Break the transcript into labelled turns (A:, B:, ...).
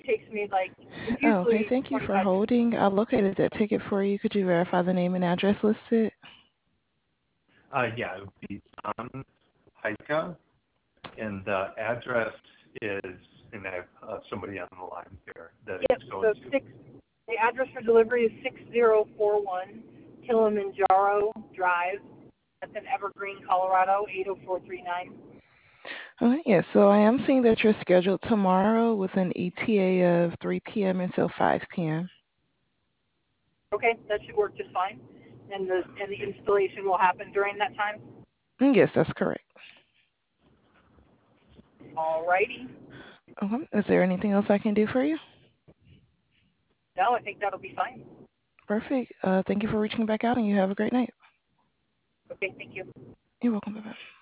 A: takes me like, it's
B: Oh, okay,
A: usually
B: thank you for
A: 25 minutes.
B: holding. I located that ticket for you. Could you verify the name and address listed?
C: Yeah, it would be Don Heika, and the address is, and I have somebody on the line here that
A: Yep,
C: it's
A: so
C: going to.
A: the address for delivery is 6041 Kilimanjaro Drive. That's in Evergreen, Colorado, 80439.
B: Yeah, so I am seeing that you're scheduled tomorrow with an ETA of 3 p.m. until 5 p.m.
A: Okay, that should work just fine. And the installation will happen during that time.
B: Yes, that's correct.
A: All righty.
B: Is there anything else I can do for you?
A: No, I think that'll be fine.
B: Perfect. Thank you for reaching back out, and you have a great night.
A: Okay, thank you.
B: You're welcome. Bye-bye.